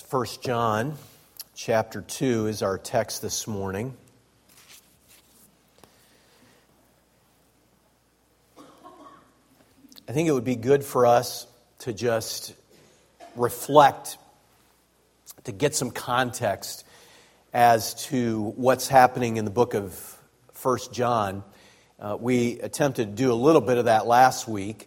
1 John chapter 2 is our text this morning. I think it would be good for us to just reflect, to get some context as to what's happening in the book of 1 John. We attempted to do a little bit of that last week.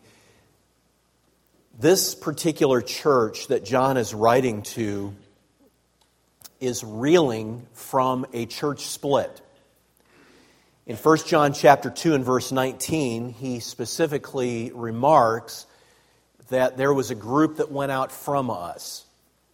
This particular church that John is writing to is reeling from a church split. In 1 John chapter 2 and verse 19, he specifically remarks that there was a group that went out from us.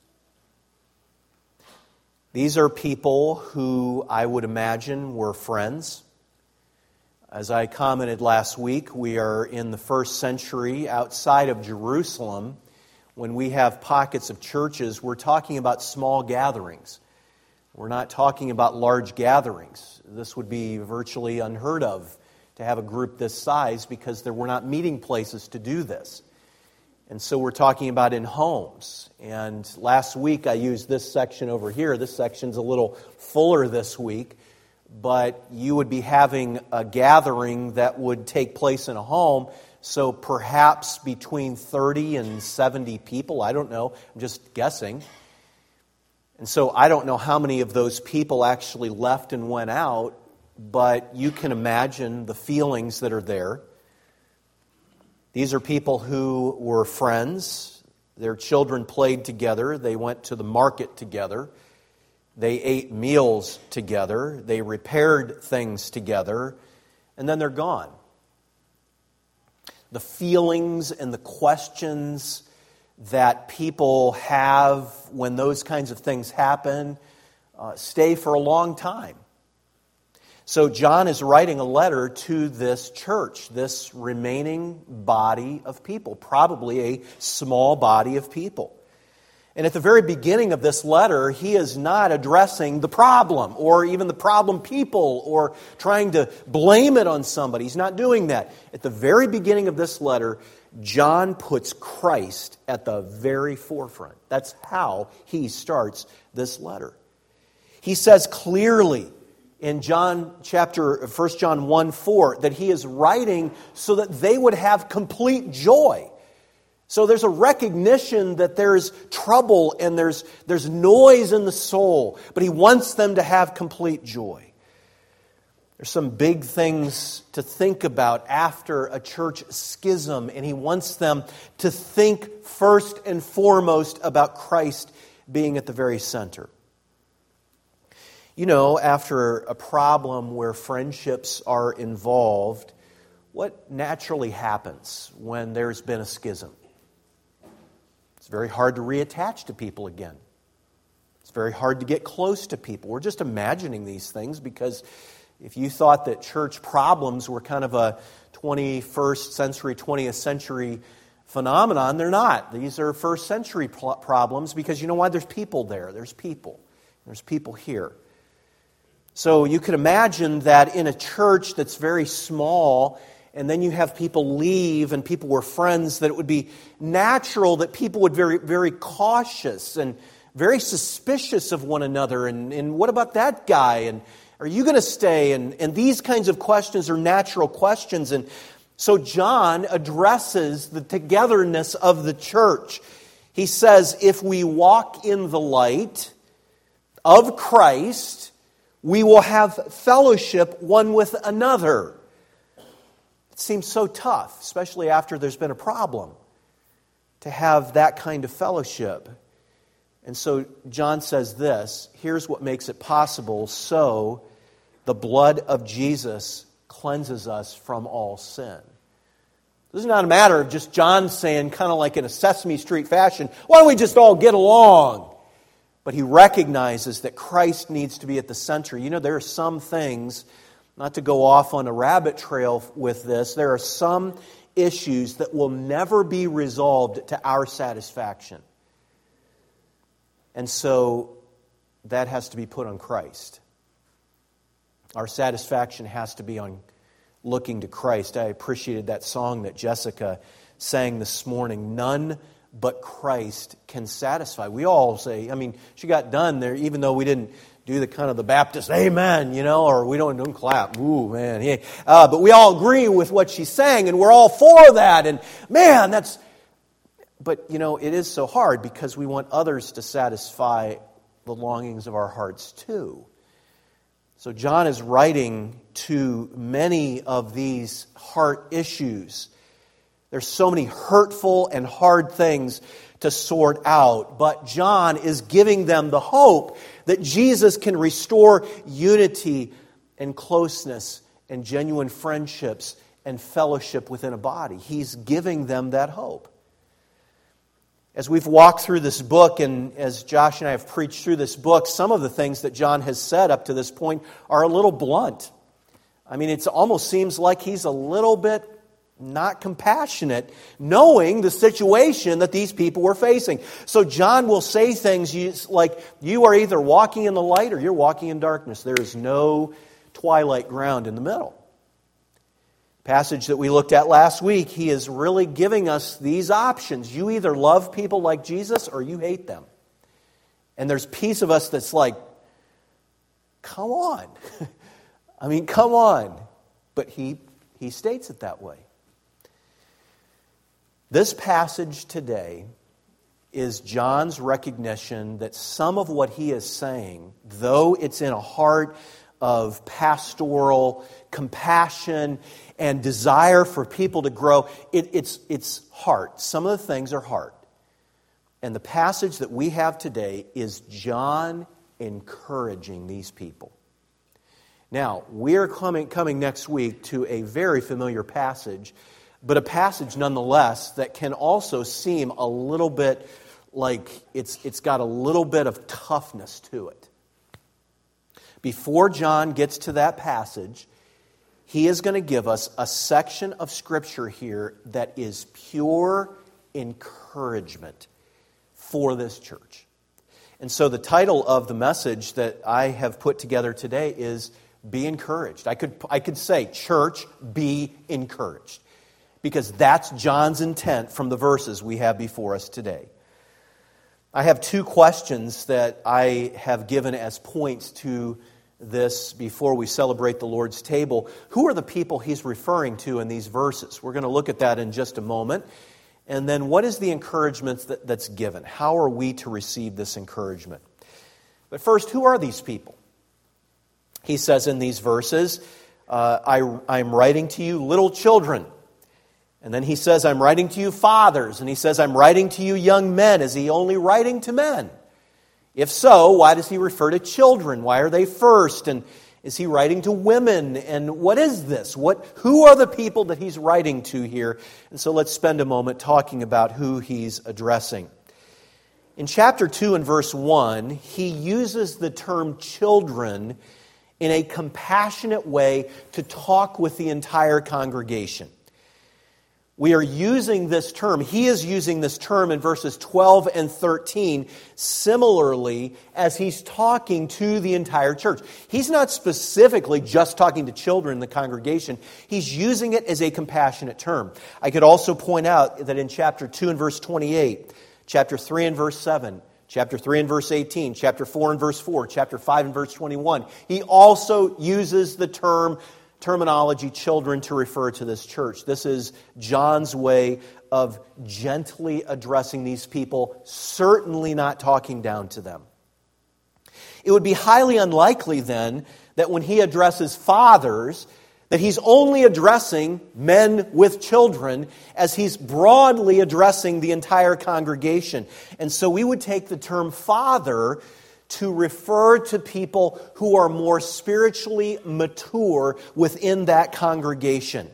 These are people who I would imagine were friends. As I commented last week, we are in the first century outside of Jerusalem. When we have pockets of churches, we're talking about small gatherings. We're not talking about large gatherings. This would be virtually unheard of to have a group this size because there were not meeting places to do this. And so we're talking about in homes. And last week I used this section over here. This section's a little fuller this week. But you would be having a gathering that would take place in a home, so perhaps between 30 and 70 people. I don't know. I'm just guessing. And so I don't know how many of those people actually left and went out, but you can imagine the feelings that are there. These are people who were friends. Their children played together. They went to the market together. They ate meals together, they repaired things together, and then they're gone. The feelings and the questions that people have when those kinds of things happen stay for a long time. So John is writing a letter to this church, this remaining body of people, probably a small body of people. And at the very beginning of this letter, he is not addressing the problem or even the problem people or trying to blame it on somebody. He's not doing that. At the very beginning of this letter, John puts Christ at the very forefront. That's how he starts this letter. He says clearly in 1 John 1:4 that he is writing so that they would have complete joy. So there's a recognition that there's trouble and there's noise in the soul, but he wants them to have complete joy. There's some big things to think about after a church schism, and he wants them to think first and foremost about Christ being at the very center. You know, after a problem where friendships are involved, what naturally happens when there's been a schism? It's very hard to reattach to people again. It's very hard to get close to people. We're just imagining these things because if you thought that church problems were kind of a 21st century, 20th century phenomenon, they're not. These are first century problems because you know why? There's people there. There's people. There's people here. So you could imagine that in a church that's very small, and then you have people leave and people were friends, that it would be natural that people would be very, very cautious and very suspicious of one another. And what about that guy? And are you going to stay? And these kinds of questions are natural questions. And so John addresses the togetherness of the church. He says, if we walk in the light of Christ, we will have fellowship one with another. It seems so tough, especially after there's been a problem, to have that kind of fellowship. And so John says this, here's what makes it possible. So the blood of Jesus cleanses us from all sin. This is not a matter of just John saying, kind of like in a Sesame Street fashion, why don't we just all get along? But he recognizes that Christ needs to be at the center. You know, there are some things, not to go off on a rabbit trail with this, there are some issues that will never be resolved to our satisfaction. And so that has to be put on Christ. Our satisfaction has to be on looking to Christ. I appreciated that song that Jessica sang this morning. None but Christ can satisfy. We all say, she got done there, even though we didn't do the kind of the Baptist amen, or we don't clap. Ooh, man. Yeah. But we all agree with what she's saying, and we're all for that. And man, but it is so hard because we want others to satisfy the longings of our hearts too. So John is writing to many of these heart issues. There's so many hurtful and hard things to sort out, but John is giving them the hope that Jesus can restore unity and closeness and genuine friendships and fellowship within a body. He's giving them that hope. As we've walked through this book, and as Josh and I have preached through this book, some of the things that John has said up to this point are a little blunt. It almost seems like he's a little bit not compassionate, knowing the situation that these people were facing. So John will say things like, you are either walking in the light or you're walking in darkness. There is no twilight ground in the middle. Passage that we looked at last week, he is really giving us these options. You either love people like Jesus or you hate them. And there's a piece of us that's like, come on. Come on. But he states it that way. This passage today is John's recognition that some of what he is saying, though it's in a heart of pastoral compassion and desire for people to grow, it's heart. Some of the things are heart. And the passage that we have today is John encouraging these people. Now, we're coming next week to a very familiar passage, but a passage nonetheless that can also seem a little bit like it's got a little bit of toughness to it. Before John gets to that passage, he is going to give us a section of Scripture here that is pure encouragement for this church. And so the title of the message that I have put together today is Be Encouraged. I could say, Church, be encouraged. Because that's John's intent from the verses we have before us today. I have two questions that I have given as points to this before we celebrate the Lord's table. Who are the people he's referring to in these verses? We're going to look at that in just a moment. And then what is the encouragement that's given? How are we to receive this encouragement? But first, who are these people? He says in these verses, I'm writing to you little children. And then he says, I'm writing to you fathers. And he says, I'm writing to you young men. Is he only writing to men? If so, why does he refer to children? Why are they first? And is he writing to women? And what is this? Who are the people that he's writing to here? And so let's spend a moment talking about who he's addressing. In chapter 2 and verse 1, he uses the term children in a compassionate way to talk with the entire congregation. We are using this term, he is using this term in verses 12 and 13 similarly as he's talking to the entire church. He's not specifically just talking to children in the congregation. He's using it as a compassionate term. I could also point out that in chapter 2 and verse 28, chapter 3 and verse 7, chapter 3 and verse 18, chapter 4 and verse 4, chapter 5 and verse 21, he also uses the terminology children to refer to this church. This is John's way of gently addressing these people, certainly not talking down to them. It would be highly unlikely then that when he addresses fathers, that he's only addressing men with children as he's broadly addressing the entire congregation. And so we would take the term father to refer to people who are more spiritually mature within that congregation.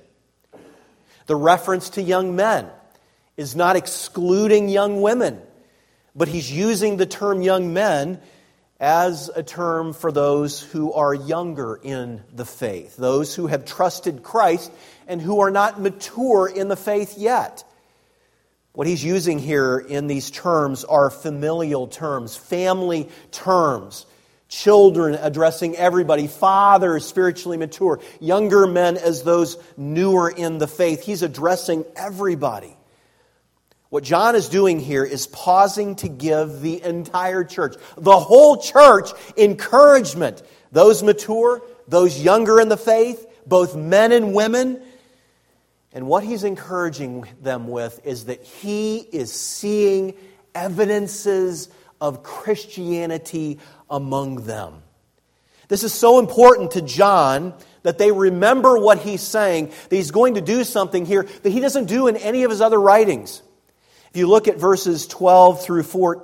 The reference to young men is not excluding young women, but he's using the term young men as a term for those who are younger in the faith, those who have trusted Christ and who are not mature in the faith yet. What he's using here in these terms are familial terms, family terms, children addressing everybody, fathers spiritually mature, younger men as those newer in the faith. He's addressing everybody. What John is doing here is pausing to give the entire church, the whole church, encouragement. Those mature, those younger in the faith, both men and women. And what he's encouraging them with is that he is seeing evidences of Christianity among them. This is so important to John that they remember what he's saying, that he's going to do something here that he doesn't do in any of his other writings. If you look at verses 12 through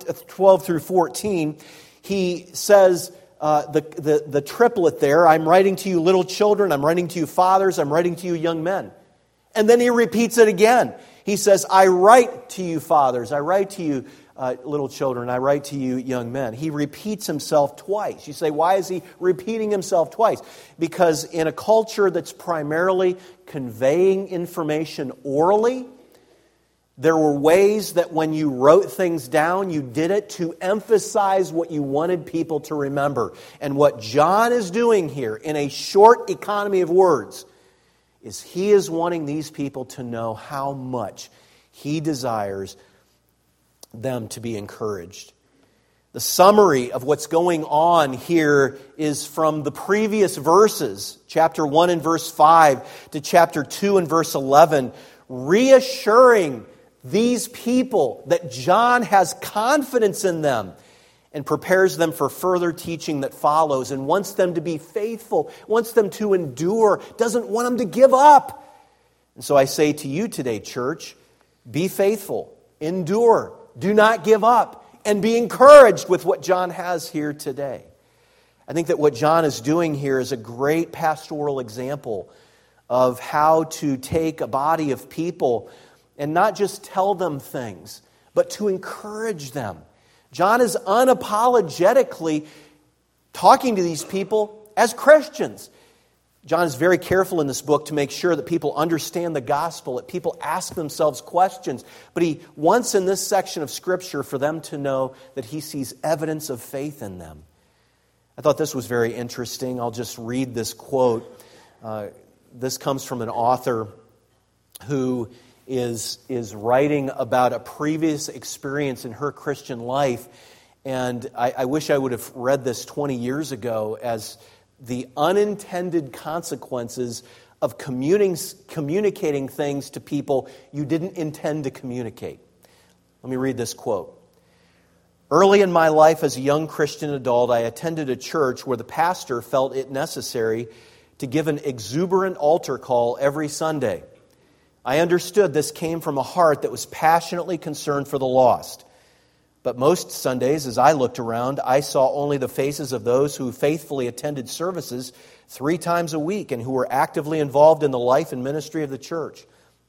14, he says the triplet there, I'm writing to you little children, I'm writing to you fathers, I'm writing to you young men. And then he repeats it again. He says, I write to you fathers, I write to you little children, I write to you young men. He repeats himself twice. You say, why is he repeating himself twice? Because in a culture that's primarily conveying information orally, there were ways that when you wrote things down, you did it to emphasize what you wanted people to remember. And what John is doing here in a short economy of words is he is wanting these people to know how much he desires them to be encouraged. The summary of what's going on here is from the previous verses, chapter 1 and verse 5 to chapter 2 and verse 11, reassuring these people that John has confidence in them and prepares them for further teaching that follows and wants them to be faithful, wants them to endure, doesn't want them to give up. And so I say to you today, church, be faithful, endure, do not give up, and be encouraged with what John has here today. I think that what John is doing here is a great pastoral example of how to take a body of people and not just tell them things, but to encourage them. John is unapologetically talking to these people as Christians. John is very careful in this book to make sure that people understand the gospel, that people ask themselves questions. But he wants in this section of Scripture for them to know that he sees evidence of faith in them. I thought this was very interesting. I'll just read this quote. This comes from an author who is writing about a previous experience in her Christian life. And I wish I would have read this 20 years ago as the unintended consequences of communicating things to people you didn't intend to communicate. Let me read this quote. Early in my life as a young Christian adult, I attended a church where the pastor felt it necessary to give an exuberant altar call every Sunday. I understood this came from a heart that was passionately concerned for the lost. But most Sundays, as I looked around, I saw only the faces of those who faithfully attended services 3 times a week and who were actively involved in the life and ministry of the church.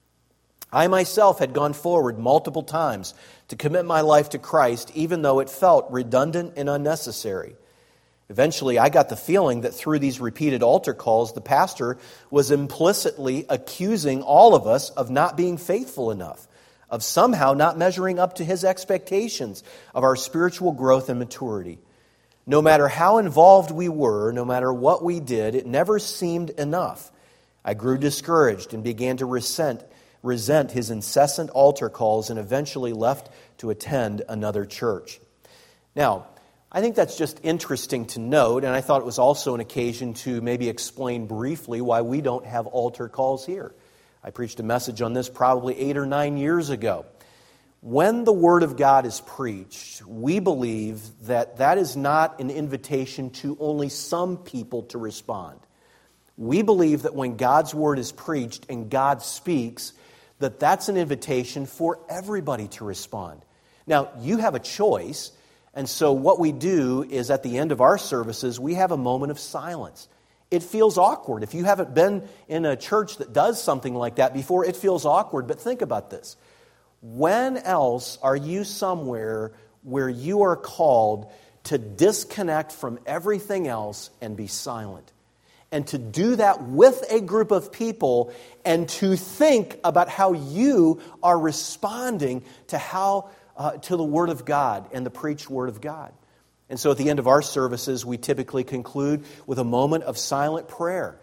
I myself had gone forward multiple times to commit my life to Christ, even though it felt redundant and unnecessary. Eventually, I got the feeling that through these repeated altar calls, the pastor was implicitly accusing all of us of not being faithful enough, of somehow not measuring up to his expectations of our spiritual growth and maturity. No matter how involved we were, no matter what we did, it never seemed enough. I grew discouraged and began to resent his incessant altar calls and eventually left to attend another church. Now, I think that's just interesting to note, and I thought it was also an occasion to maybe explain briefly why we don't have altar calls here. I preached a message on this probably 8 or 9 years ago. When the Word of God is preached, we believe that that is not an invitation to only some people to respond. We believe that when God's Word is preached and God speaks, that that's an invitation for everybody to respond. Now, you have a choice, and so what we do is at the end of our services, we have a moment of silence. It feels awkward. If you haven't been in a church that does something like that before, it feels awkward. But think about this. When else are you somewhere where you are called to disconnect from everything else and be silent? And to do that with a group of people and to think about how you are responding to to the Word of God and the preached Word of God. And so at the end of our services, we typically conclude with a moment of silent prayer.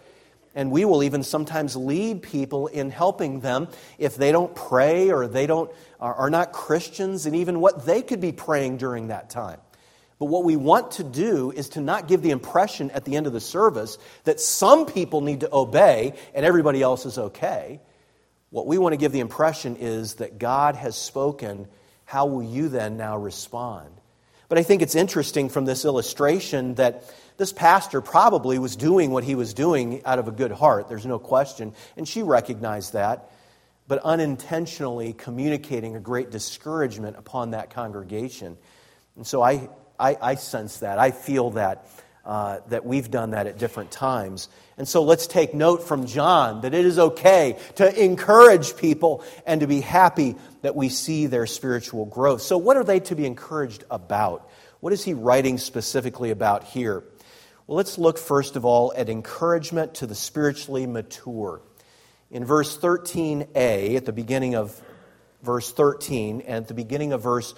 And we will even sometimes lead people in helping them if they don't pray or they are not Christians, and even what they could be praying during that time. But what we want to do is to not give the impression at the end of the service that some people need to obey and everybody else is okay. What we want to give the impression is that God has spoken. How will you then now respond? But I think it's interesting from this illustration that this pastor probably was doing what he was doing out of a good heart. There's no question. And she recognized that, but unintentionally communicating a great discouragement upon that congregation. And so I sense that. I feel that we've done that at different times. And so let's take note from John that it is okay to encourage people and to be happy that we see their spiritual growth. So what are they to be encouraged about? What is he writing specifically about here? Well, let's look first of all at encouragement to the spiritually mature. In verse 13a, at the beginning of verse 13 and at the beginning of verse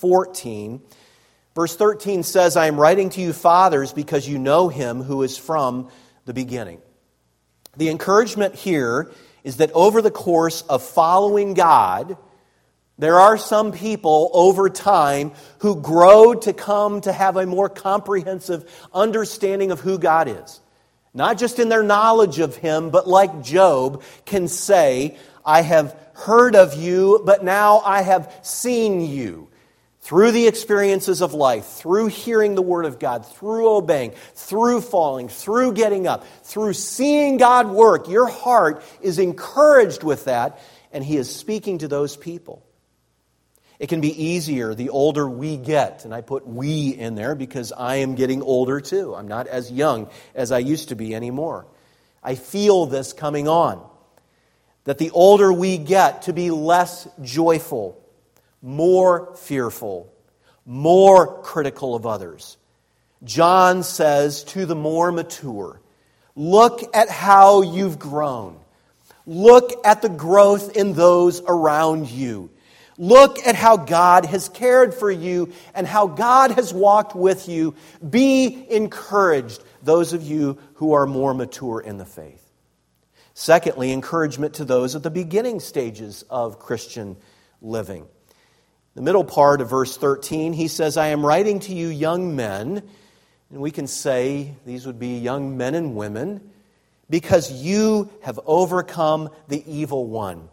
14, verse 13 says, I am writing to you, fathers, because you know him who is from the beginning. The encouragement here is that over the course of following God, there are some people over time who grow to come to have a more comprehensive understanding of who God is. Not just in their knowledge of him, but like Job can say, I have heard of you, but now I have seen you. Through the experiences of life, through hearing the Word of God, through obeying, through falling, through getting up, through seeing God work, your heart is encouraged with that, and He is speaking to those people. It can be easier the older we get, and I put we in there because I am getting older too. I'm not as young as I used to be anymore. I feel this coming on, that the older we get, to be less joyful, more fearful, more critical of others. John says to the more mature, look at how you've grown. Look at the growth in those around you. Look at how God has cared for you and how God has walked with you. Be encouraged, those of you who are more mature in the faith. Secondly, encouragement to those at the beginning stages of Christian living. The middle part of verse 13, he says, I am writing to you young men, and we can say these would be young men and women, because you have overcome the evil one.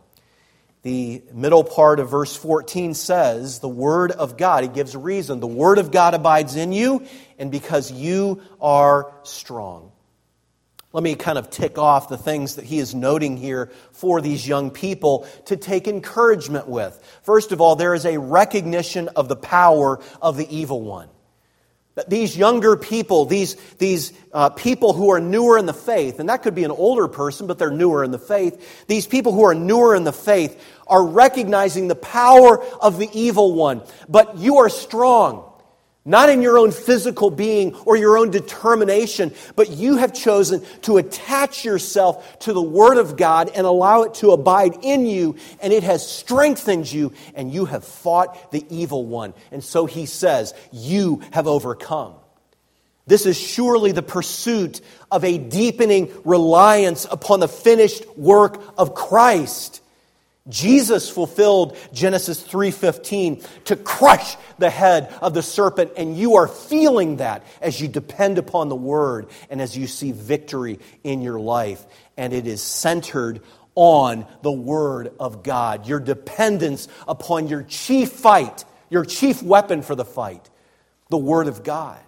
The middle part of verse 14 says, the Word of God, he gives a reason, the Word of God abides in you, and because you are strong. Let me kind of tick off the things that he is noting here for these young people to take encouragement with. First of all, there is a recognition of the power of the evil one. That these younger people, these people who are newer in the faith, and that could be an older person, but they're newer in the faith. These people who are newer in the faith are recognizing the power of the evil one. But you are strong. Not in your own physical being or your own determination, but you have chosen to attach yourself to the Word of God and allow it to abide in you, and it has strengthened you, and you have fought the evil one. And so he says, you have overcome. This is surely the pursuit of a deepening reliance upon the finished work of Christ. Jesus fulfilled Genesis 3:15 to crush the head of the serpent, and you are feeling that as you depend upon the Word and as you see victory in your life. And it is centered on the Word of God, your dependence upon your chief fight, your chief weapon for the fight, the Word of God.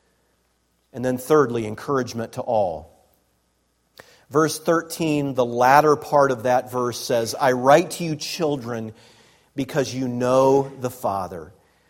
And then thirdly, encouragement to all. Verse 13, the latter part of that verse says, I write to you, children, because you know the Father.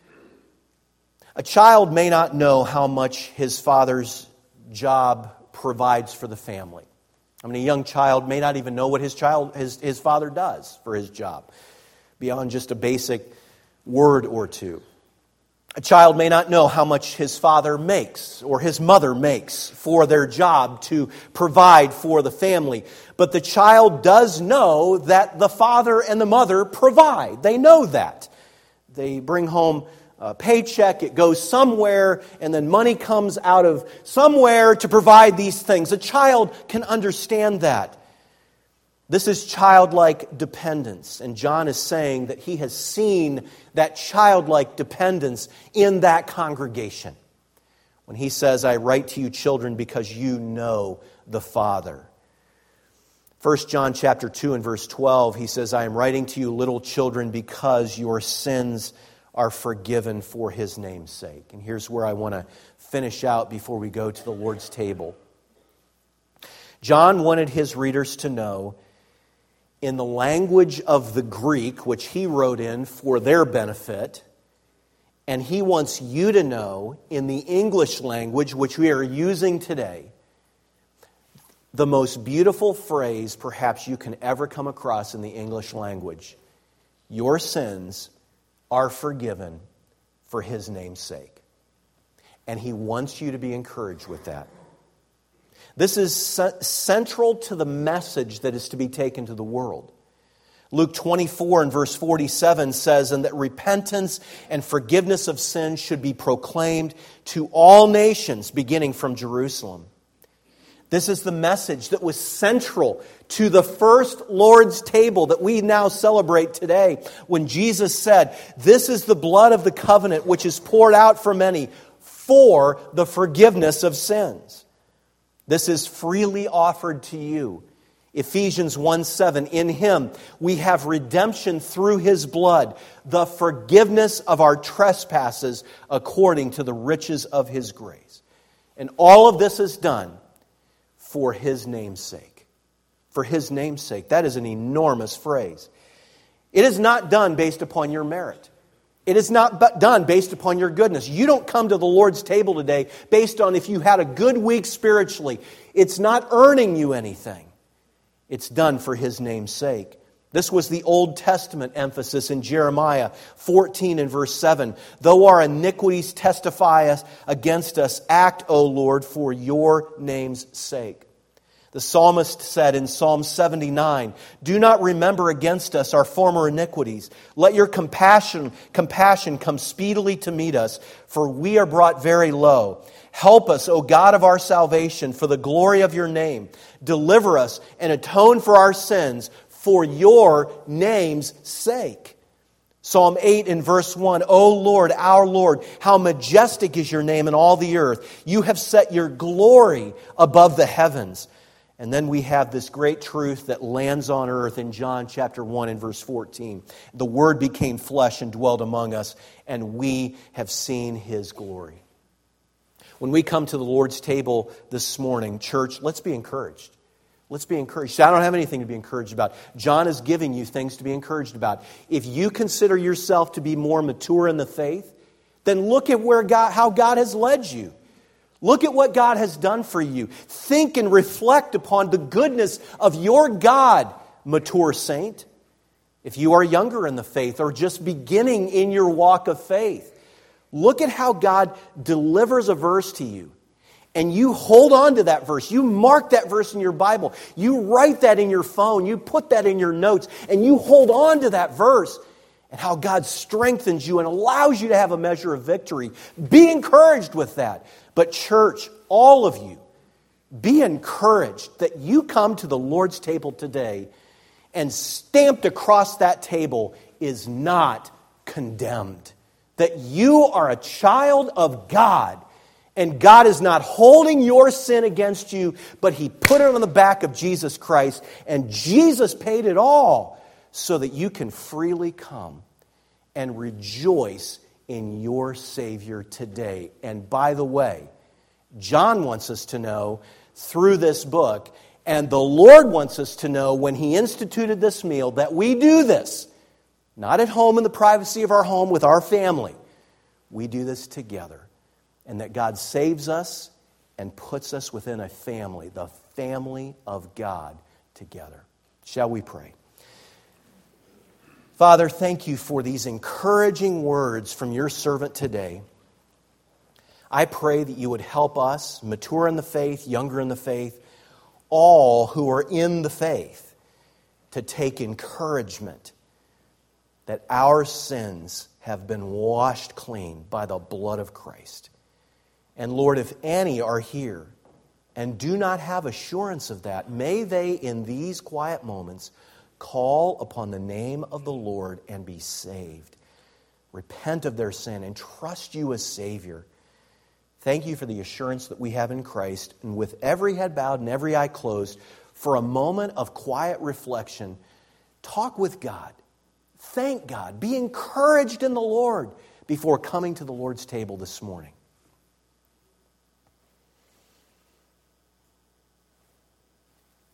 A child may not know how much his father's job provides for the family. I mean, a young child may not even know what his father does for his job, beyond just a basic word or two. A child may not know how much his father makes or his mother makes for their job to provide for the family. But the child does know that the father and the mother provide. They know that. They bring home paycheck, it goes somewhere, and then money comes out of somewhere to provide these things. A child can understand that. This is childlike dependence, and John is saying that he has seen that childlike dependence in that congregation. When he says, I write to you, children, because you know the Father. 1 John chapter 2 and verse 12, he says, I am writing to you, little children, because your sins are forgiven for His name's sake. And here's where I want to finish out before we go to the Lord's table. John wanted his readers to know, in the language of the Greek, which he wrote in for their benefit, and he wants you to know, in the English language, which we are using today, the most beautiful phrase perhaps you can ever come across in the English language. Your sins are forgiven for His name's sake. And He wants you to be encouraged with that. This is central to the message that is to be taken to the world. Luke 24 and verse 47 says, and that repentance and forgiveness of sins should be proclaimed to all nations, beginning from Jerusalem. This is the message that was central to the first Lord's table that we now celebrate today, when Jesus said, this is the blood of the covenant which is poured out for many for the forgiveness of sins. This is freely offered to you. Ephesians 1:7, in Him we have redemption through His blood, the forgiveness of our trespasses according to the riches of His grace. And all of this is done for His name's sake. For His name's sake. That is an enormous phrase. It is not done based upon your merit. It is not done based upon your goodness. You don't come to the Lord's table today based on if you had a good week spiritually. It's not earning you anything. It's done for His name's sake. This was the Old Testament emphasis in Jeremiah 14 and verse 7. Though our iniquities testify against us, act, O Lord, for your name's sake. The psalmist said in Psalm 79, do not remember against us our former iniquities. Let your compassion come speedily to meet us, for we are brought very low. Help us, O God of our salvation, for the glory of your name. Deliver us and atone for our sins for your name's sake. Psalm 8 in verse 1, O Lord, our Lord, how majestic is your name in all the earth. You have set your glory above the heavens. And then we have this great truth that lands on earth in John chapter 1 and verse 14. The Word became flesh and dwelt among us, and we have seen His glory. When we come to the Lord's table this morning, church, let's be encouraged. Let's be encouraged. I don't have anything to be encouraged about. John is giving you things to be encouraged about. If you consider yourself to be more mature in the faith, then look at how God has led you. Look at what God has done for you. Think and reflect upon the goodness of your God, mature saint. If you are younger in the faith or just beginning in your walk of faith, look at how God delivers a verse to you. And you hold on to that verse. You mark that verse in your Bible. You write that in your phone. You put that in your notes. And you hold on to that verse. And how God strengthens you and allows you to have a measure of victory. Be encouraged with that. But church, all of you, be encouraged that you come to the Lord's table today and stamped across that table is not condemned. That you are a child of God. And God is not holding your sin against you, but He put it on the back of Jesus Christ. And Jesus paid it all so that you can freely come and rejoice in your Savior today. And by the way, John wants us to know through this book, and the Lord wants us to know when He instituted this meal, that we do this, not at home in the privacy of our home with our family. We do this together. And that God saves us and puts us within a family, the family of God together. Shall we pray? Father, thank you for these encouraging words from your servant today. I pray that you would help us, mature in the faith, younger in the faith, all who are in the faith, to take encouragement that our sins have been washed clean by the blood of Christ. And Lord, if any are here and do not have assurance of that, may they in these quiet moments call upon the name of the Lord and be saved. Repent of their sin and trust you as Savior. Thank you for the assurance that we have in Christ. And with every head bowed and every eye closed, for a moment of quiet reflection, talk with God. Thank God. Be encouraged in the Lord before coming to the Lord's table this morning.